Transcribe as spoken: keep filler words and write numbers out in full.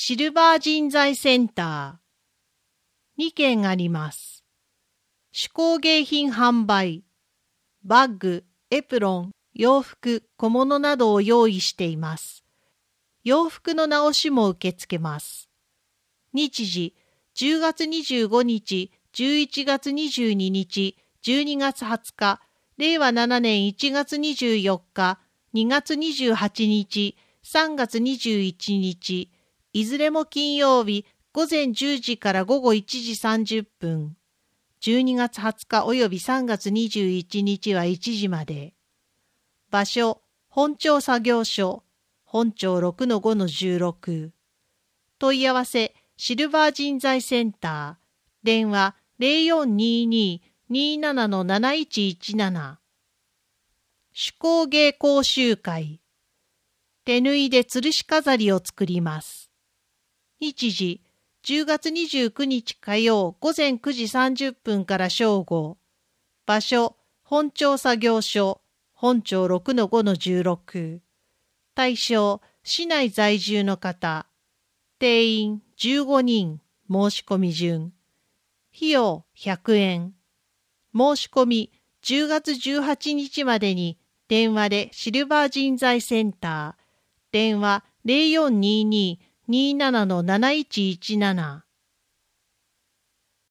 シルバー人材センター。にけんあります。手工芸品販売。バッグ、エプロン、洋服、小物などを用意しています。洋服の直しも受け付けます。日時、じゅうがつにじゅうごにち、じゅういちがつにじゅうににち、じゅうにがつはつか、れいわななねんいちがつにじゅうよっか、にがつにじゅうはちにち、さんがつにじゅういちにち、いずれも金曜日、ごぜんじゅうじからごごいちじさんじゅっぷん。じゅうにがつはつかおよびさんがつにじゅういちにちはいちじまで。場所、本庁作業所、本庁 ろくのごのじゅうろく。問い合わせ、シルバー人材センター。電話 ゼロよんにーにー にーなな なないちいちなな。手工芸講習会。手縫いで吊るし飾りを作ります。日時、じゅうがつにじゅうくにち火曜ごぜんくじさんじゅっぷんから正午。場所、本庁作業所、本庁 ろくのごのじゅうろく。対象、市内在住の方。定員じゅうごにん、申し込み順。費用ひゃくえん。申し込みじゅうがつじゅうはちにちまでに電話でシルバー人材センター。電話 ゼロよんにーにー にーなな なないちいちなな。